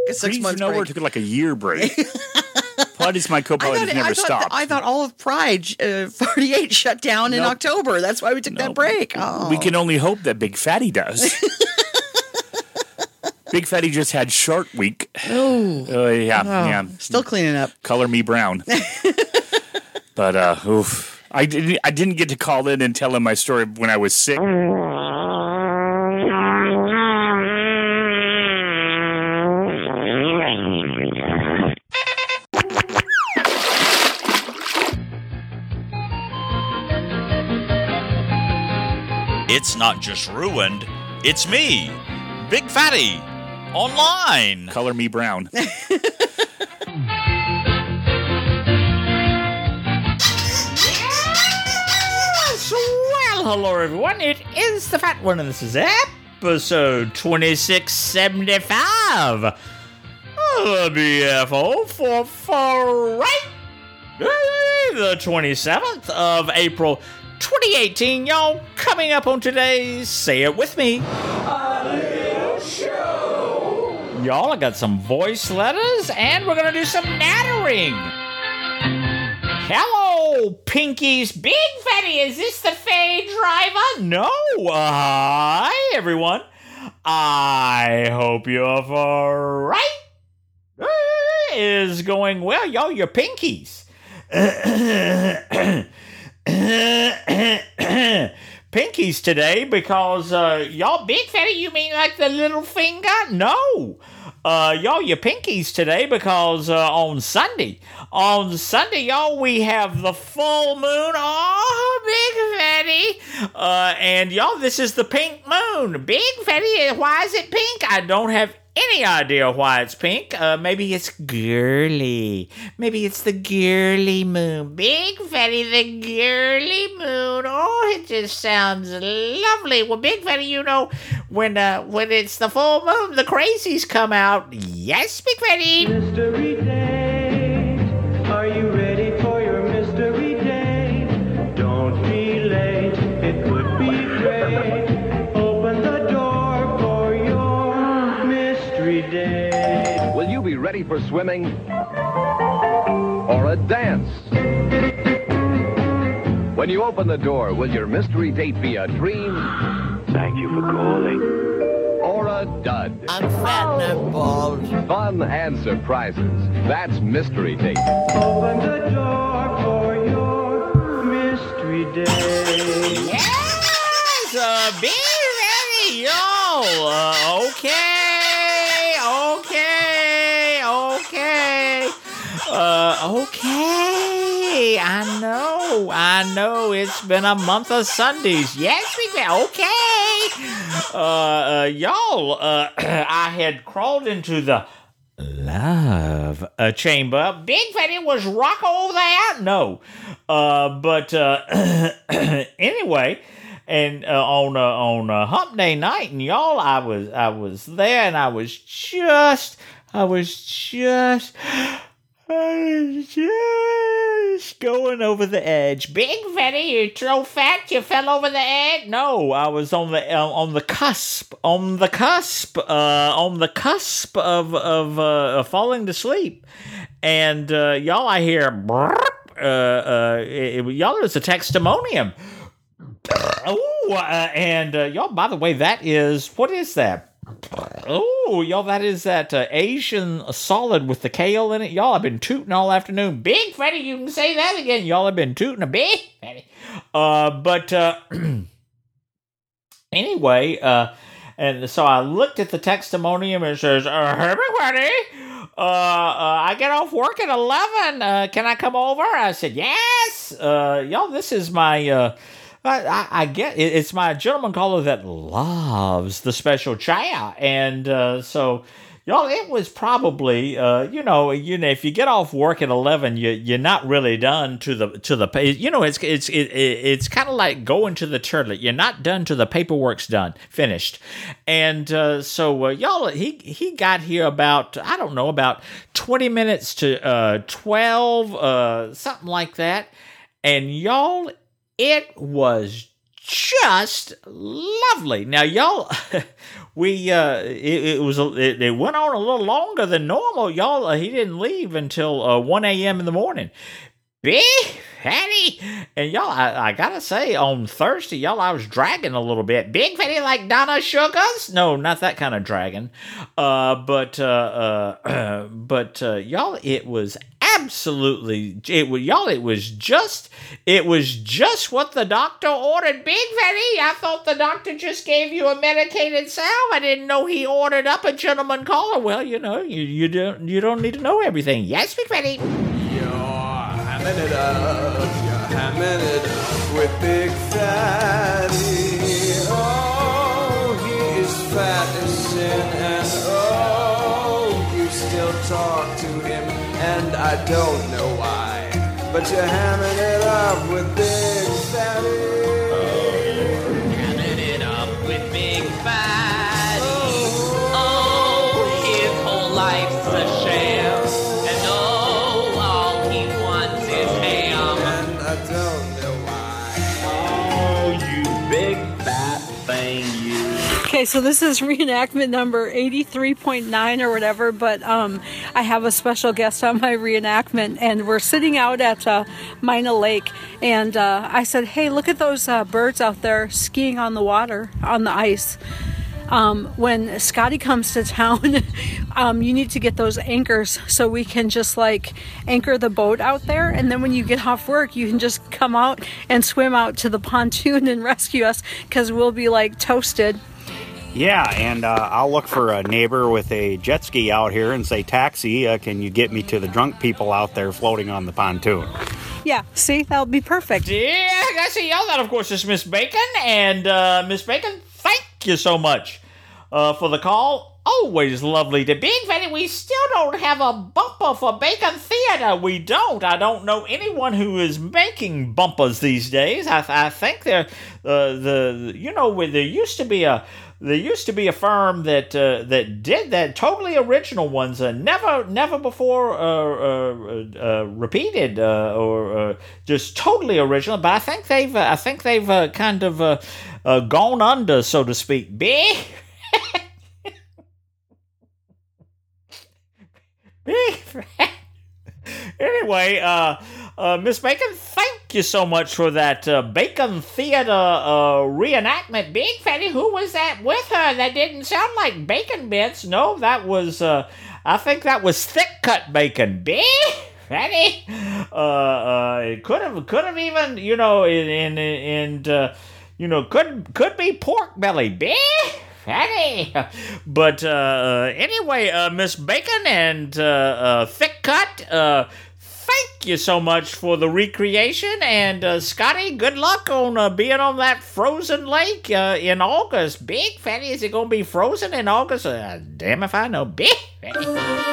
6 months Nowhere break. took like a year break. Pilates, my co-pilot, has never stopped. I thought all of Pride 48 shut down in October. That's why we took that break. Oh. We can only hope that Big Fatty does. Big Fatty just had Shark Week. Oh. Yeah. Still cleaning up. Color me brown. But, oof. I didn't get to call in and tell him my story when I was sick. It's not just ruined, it's me, Big Fatty, online. Color me brown. Well, hello everyone, it is the Fat One, and this is episode 2675. The BFO for Friday, the 27th of April, 2018, y'all. Coming up on today's Say It With Me, A Little Show. Y'all, I got some voice letters, and we're gonna do some nattering. Hello, Pinkies. Big Fatty, is this the Faye driver? No. Hi, everyone. I hope your Friday is going well. Y'all, your Pinkies. Pinkies today because, y'all, Big Fatty, you mean like the little finger? No. Y'all, your Pinkies today because, on Sunday, y'all, we have the full moon. Oh, Big Fatty. And y'all, this is the pink moon. Big Fatty, why is it pink? I don't have any idea why it's pink. Maybe it's girly. Maybe it's the girly moon. Big Fatty, the girly moon. Oh, it just sounds lovely. Well, Big Fatty, you know, when it's the full moon, the crazies come out. Yes, Big Fatty. Mystery date. Are you ready for your mystery date? Don't be late. It would be great. Open the door for your mystery date. Will you be ready for swimming or a dance? When you open the door, will your mystery date be a dream? Thank you for calling. Or a dud? I'm fat and bald. Fun and surprises. That's mystery date. Open the door for your mystery date. Yes, Big Fatty, y'all. Okay. I know. It's been a month of Sundays. Yes, Big Fatty. Okay. Y'all, I had crawled into the love chamber. Big Fatty, was Rocco there? No. But anyway, and on Hump Day night, and y'all, I was there, and I was just going over the edge. Big Fatty, you're so fat you fell over the edge? No, I was on the cusp of falling to sleep. And y'all, I hear y'all, there's a textimonium. And y'all, by the way, what is that? Oh, y'all, that is that Asian solid with the kale in it. Y'all, I've been tooting all afternoon. Big Fatty, you can say that again. Y'all have been tooting a Big Fatty. Anyway, and so I looked at the textimonium and it says, hey, Big Fatty, I get off work at 11. Can I come over? I said, yes. Y'all, this is my... I get it. It's my gentleman caller that loves the special chow, and so y'all, it was probably you know, if you get off work at 11, you're not really done to the you know, it's kind of like going to the toilet. You're not done till the paperwork's done, finished, and so y'all, he got here about, I don't know, about 20 minutes to 12, something like that, and y'all. It was just lovely. Now, y'all, it went on a little longer than normal. Y'all, he didn't leave until 1 a.m. in the morning. Big Fatty, and y'all, I gotta say, on Thursday, y'all, I was dragging a little bit. Big Fatty like Donna Sugars? No, not that kind of dragging. But y'all, it was absolutely, it was just what the doctor ordered. Big Fatty, I thought the doctor just gave you a medicated salve. I didn't know he ordered up a gentleman caller. Well, you know, you don't need to know everything. Yes, Big Fatty. Hamming it up, you're hamming it up with Big Fatty. Oh, he is fat as sin, and oh, you still talk to him, and I don't know why, but you're hamming it up with Big Fatty. Hamming it up with Big Fatty. Oh, his whole life's a sham. Okay, so this is reenactment number 83.9 or whatever, but I have a special guest on my reenactment, and we're sitting out at Mina Lake, and I said, hey, look at those birds out there skiing on the water, on the ice. When Scotty comes to town, you need to get those anchors so we can just like anchor the boat out there, and then when you get off work, you can just come out and swim out to the pontoon and rescue us, because we'll be like toasted. Yeah, and I'll look for a neighbor with a jet ski out here and say, taxi, can you get me to the drunk people out there floating on the pontoon? Yeah, see, that'll be perfect. Yeah, I see y'all. That, of course, is Miss Bacon. And Miss Bacon, thank you so much for the call. Always lovely to be. In fact, we still don't have a bumper for Bacon Theater. We don't. I don't know anyone who is making bumpers these days. I think they're there used to be a firm that did that, totally original ones, never before repeated or just totally original. But I think they've kind of gone under, so to speak. Big Anyway, Miss Bacon, thank you so much for that Bacon Theater reenactment. Big Fatty, who was that with her? That didn't sound like bacon bits. No, that was, I think that was thick cut bacon. Big Fatty, it could have even, could be pork belly. Big Fatty. But anyway, Miss Bacon and Thick Cut, thank you so much for the recreation. And Scotty, good luck on being on that frozen lake in August. Big Fatty, is it going to be frozen in August? Damn if I know. Big Fatty.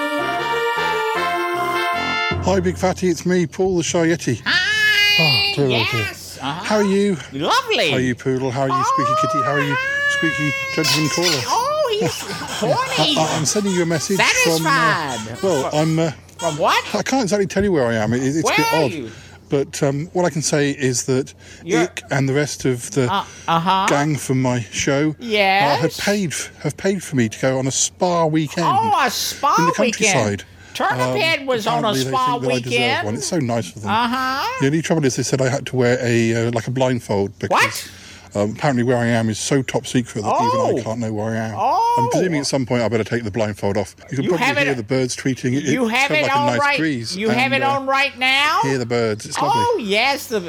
Hi, Big Fatty, it's me, Paul the Shy Yeti. Hi, dear, yes. Uh-huh. How are you? Lovely. How are you, Poodle? How are you, Squeaky Kitty? How are you, Squeaky Gentleman Caller? Oh, he's horny. I'm sending you a message Satisfied. From what? I can't exactly tell you where I am. It's where a bit are odd. You? But what I can say is that Ick and the rest of the gang from my show have paid for me to go on a spa weekend. Oh, a spa in the weekend. countryside. Turnip Head was on a spa weekend. One. It's so nice of them. Uh-huh. The only trouble is they said I had to wear a blindfold because apparently where I am is so top secret that even I can't know where I am. I'm presuming at some point I better take the blindfold off. You can probably hear the birds tweeting. You have it on right. You have it on right now. Hear the birds. It's lovely. Oh yes, the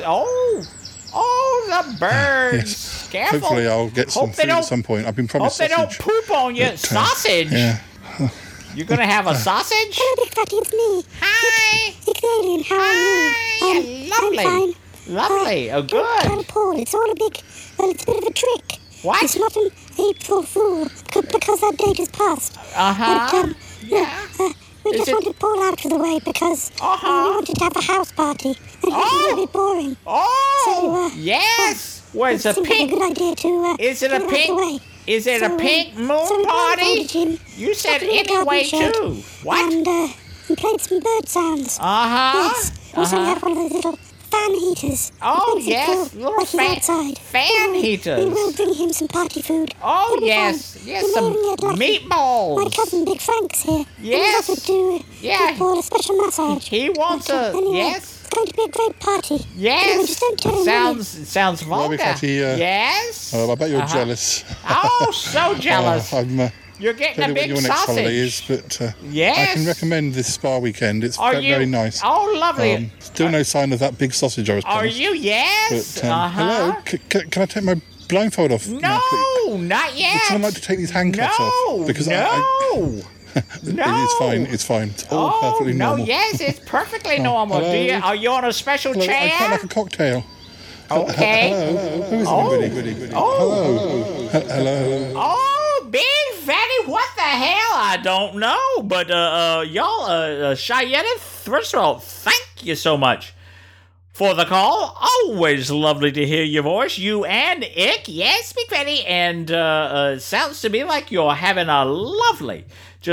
birds. Yes. Careful. Hopefully I'll get some food at some point. I've been promised sausage. Hope they don't poop on you. But, sausage. Yeah. You're going to have a sausage? Hello, Big Fatty, it's me. Hi. It's Alien. How are you? Lovely. I'm fine. Lovely. Oh, good. Paul, it's all it's a bit of a trick. What? It's not an April Fool because that date has passed. Uh-huh. But, we just wanted Paul out of the way because we wanted to have a house party. And it was really boring. Oh, so, yes. What is it a pink? Like a good idea to is it a pink? Is it a pink moon party? You said anyway too. What? And played some bird sounds. Uh-huh. Yes. Also, we had one of those little fan heaters. Oh, Makes him yes, feel little like he's outside. fan heaters. We will bring him some party food. Oh, It'll be yes, fun. yes, We some may even get lucky. meatballs. My cousin Big Frank's here. Yes. And he's also give Paul a special massage. He wants Anyway, yes. It's going to be a great party. Yes. Anyway, just don't tell him. Sounds Well, vulgar. Big Fatty, Yes. I bet you're jealous. Oh, so jealous. I'm You're getting tell a you what big your next holiday sausage. is, but Yes. I can recommend this spa weekend. It's Are very, you? very nice. Oh, lovely. Still no sign of that big sausage I was Are promised. you? Yes. But, hello, can I take my blindfold off? now, please? No, not yet. Would someone like to take these handcuffs off? Because no. It's fine. It's fine. It's all perfectly no, normal. yes, it's perfectly normal. hello? Are you on a special Hello, chair? I quite like a cocktail. Okay. Hello. Who is it? Goody. Hello. Hello. Oh, Big Fatty, what the hell? I don't know. But, y'all, Cheyenne, first of all, thank you so much for the call. Always lovely to hear your voice. You and Ick. Yes, Big Fatty. And, sounds to me like you're having a lovely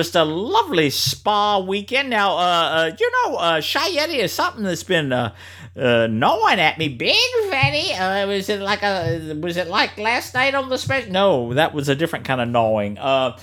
spa weekend. Now, Cheyenne is something that's been, gnawing at me, Big Fatty. Was it like last night on the special? No, that was a different kind of gnawing.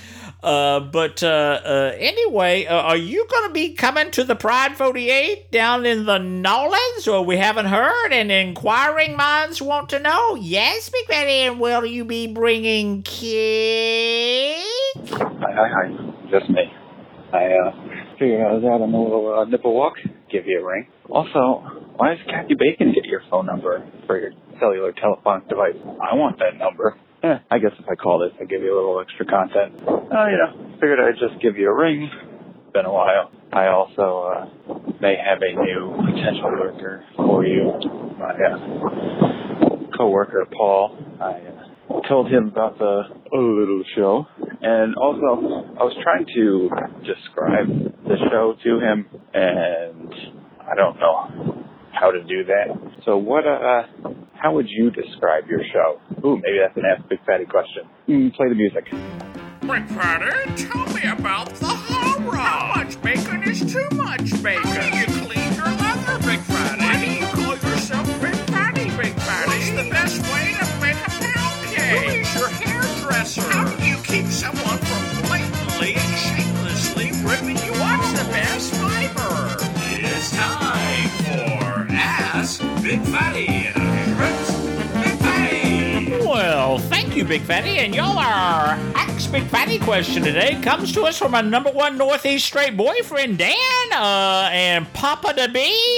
Anyway, are you going to be coming to the Pride 48 down in the Nolans, or we haven't heard, and inquiring minds want to know? Yes, Big Fatty, and will you be bringing cake? Hi. Just me. I figured I was out on a little nipple walk. Give you a ring. Also, why does Kathy Bacon get your phone number for your cellular telephonic device? I want that number. I guess if I call this, I'll give you a little extra content. Figured I'd just give you a ring. Been a while. I also may have a new potential worker for you. My co-worker, Paul. I told him about the little show. And also, I was trying to describe the show to him, and I don't know how to do that. So how would you describe your show? Ooh, maybe that's an Ask Big Fatty question. Play the music. Big Fatty, tell me about the horror. How much bacon is too much bacon? How do you clean your leather, Big Fatty? Why do you call yourself Big Fatty, Big Fatty? What's the best way to make a pound cake? Who is your hairdresser? How do you keep someone from blatantly and shamelessly ripping you off? What's the best fiber? It's time for Ask Big Fatty. Big Fatty. Well, thank you, Big Fatty, and y'all are Ask Big Fatty question today comes to us from our number one Northeast straight boyfriend, Dan, and Papa to be.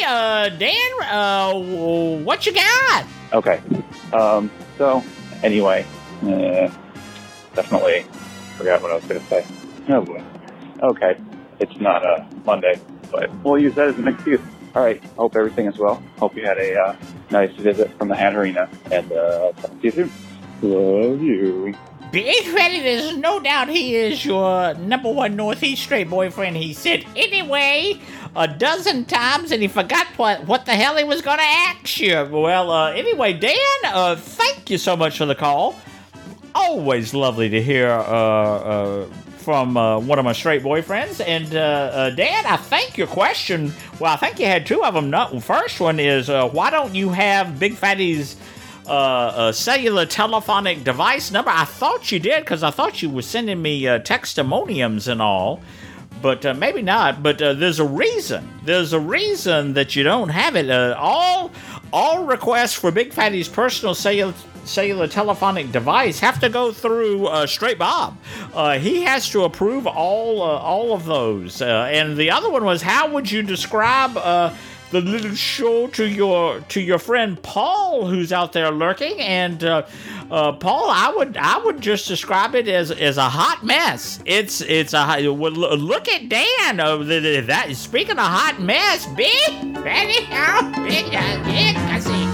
Dan, what you got? Okay. So, anyway, definitely forgot what I was going to say. Oh, boy. Okay. It's not a Monday, but we'll use that as an excuse. All right. Hope everything is well. Hope you had a nice visit from the Hat Arena, and I'll talk to you soon. Love you. Big Fatty, there's no doubt he is your number one Northeast straight boyfriend. He said anyway a dozen times, and he forgot what the hell he was going to ask you. Well, anyway, Dan, thank you so much for the call. Always lovely to hear from one of my straight boyfriends. And Dan, I think your question, well, I think you had two of them. The first one is, why don't you have Big Fatty's cellular telephonic device number? I thought you did, because I thought you were sending me testimoniums and all, but maybe not. But there's a reason. There's a reason that you don't have it. All requests for Big Fatty's personal cellular telephonic device have to go through Straight Bob. He has to approve all of those. And the other one was, how would you describe the little show to your friend Paul, who's out there lurking? And Paul, I would just describe it as a hot mess. It's a look at Dan. That speaking of hot mess, Big Fatty, how big I see.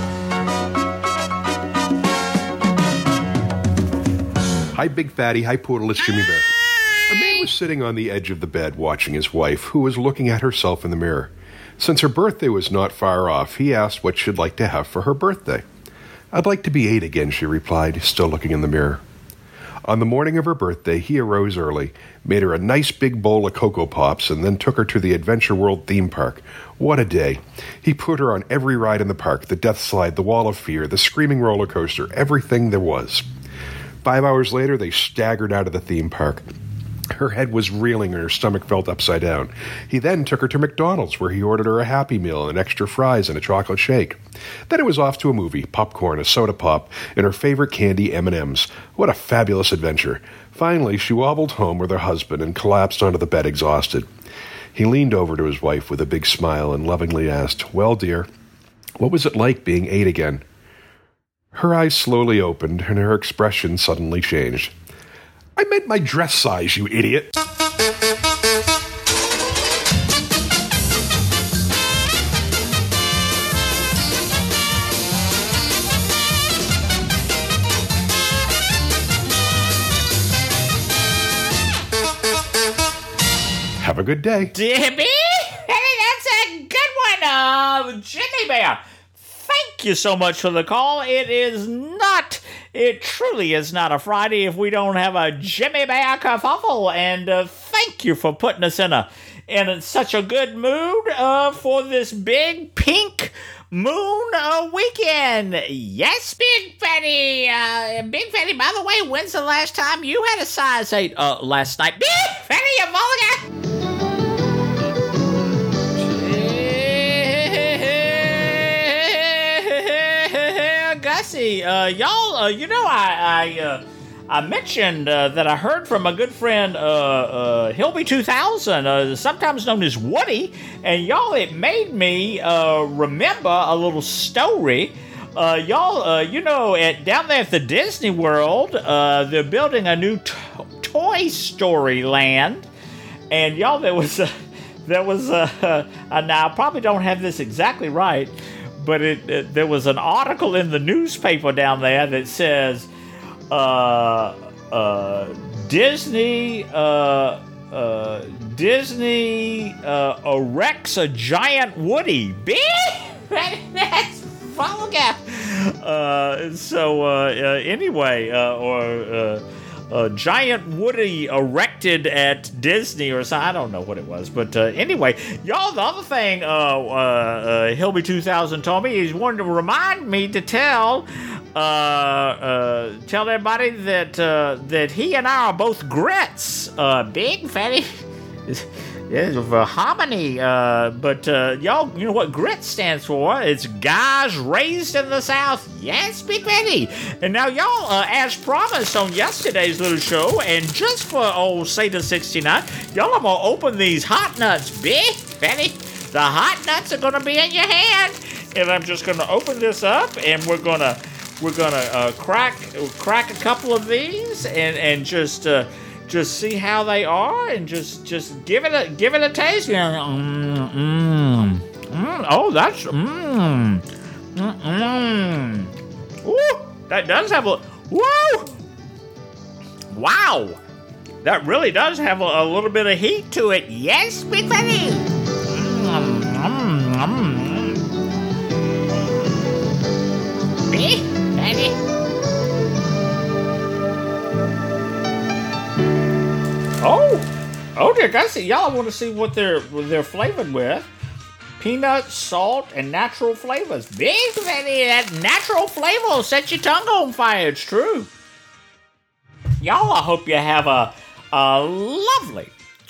Hi, Big Fatty. Hi, Poodle. It's Jimmy Bear. A man was sitting on the edge of the bed watching his wife, who was looking at herself in the mirror. Since her birthday was not far off, he asked what she'd like to have for her birthday. I'd like to be 8 again, she replied, still looking in the mirror. On the morning of her birthday, he arose early, made her a nice big bowl of Cocoa Pops, and then took her to the Adventure World theme park. What a day. He put her on every ride in the park, the Death Slide, the Wall of Fear, the Screaming Roller Coaster, everything there was. 5 hours later, they staggered out of the theme park. Her head was reeling and her stomach felt upside down. He then took her to McDonald's, where he ordered her a Happy Meal and extra fries and a chocolate shake. Then it was off to a movie, popcorn, a soda pop, and her favorite candy, M&Ms. What a fabulous adventure. Finally, she wobbled home with her husband and collapsed onto the bed exhausted. He leaned over to his wife with a big smile and lovingly asked, "Well, dear, what was it like being 8 again?" Her eyes slowly opened and her expression suddenly changed. "I meant my dress size, you idiot." Have a good day. Debbie? Hey, that's a good one, Jimmy Bear. Thank you so much for the call. It truly is not a Friday if we don't have a Jimmy Bear kerfuffle, and thank you for putting us in such a good mood for this big pink moon weekend. Yes, Big Fatty. Big Fatty, by the way, when's the last time you had a size 8? Last night. Big Fatty, you mulligan! Gussie, y'all, you know, I mentioned that I heard from a good friend, Hilby 2000, sometimes known as Woody, and y'all, it made me remember a little story. Y'all, you know, down there at the Disney World, they're building a new Toy Story land, and y'all, there was now I probably don't have this exactly right, but there was an article in the newspaper down there that says Disney erects a giant Woody. That's vulgar. Anyway, a giant Woody erected at Disney or something. I don't know what it was. But anyway, y'all, the other thing Hilby 2000 told me, he wanted to remind me to tell everybody that he and I are both grits. Big Fatty. It's a hominy, but y'all, you know what GRIT stands for? It's Guys Raised in the South. Yes, Big Fatty. And now, y'all, as promised on yesterday's little show, and just for old Satan 69, y'all, I'm gonna open these hot nuts, Big Fatty. The hot nuts are gonna be in your hand, and I'm just gonna open this up, and we're gonna crack a couple of these, and just see how they are, and just give it a taste. Oh, that's Ooh, that does have a whoa! Wow, that really does have a little bit of heat to it. Yes, Big Fatty. Big Fatty. Oh dear, guys, y'all want to see what they're flavored with. Peanut, salt, and natural flavors. Big Fatty, that natural flavor will set your tongue on fire, it's true. Y'all, I hope you have a lovely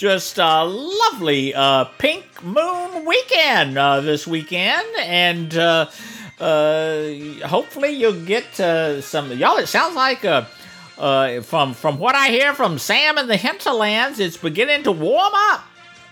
pink moon weekend this weekend, and hopefully you'll get some, y'all, it sounds like from what I hear from Sam in the hinterlands, it's beginning to warm up.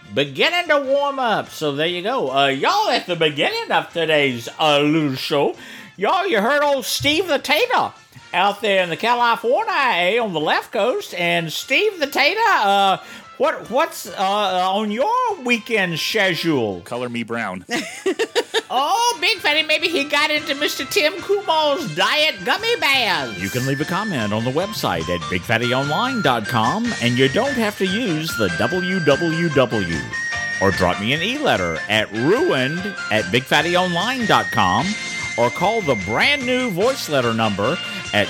So there you go. Y'all, at the beginning of today's little show, y'all, you heard old Steve the Tater out there in the California on the left coast. And Steve the Tater, what's on your weekend schedule? Color me brown. Oh, Big Fatty, maybe he got into Mr. Tim Kumo's Diet Gummy Bears. You can leave a comment on the website at BigFattyOnline.com, and you don't have to use the www. Or drop me an e-letter at ruined@BigFattyOnline.com, or call the brand new voice letter number at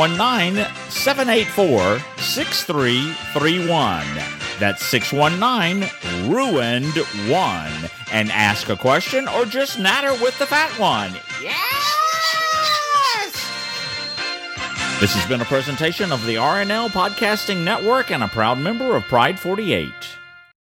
619-784-6331. That's 619-RUINED1. And ask a question or just natter with the fat one. Yes! This has been a presentation of the RNL Podcasting Network and a proud member of Pride 48.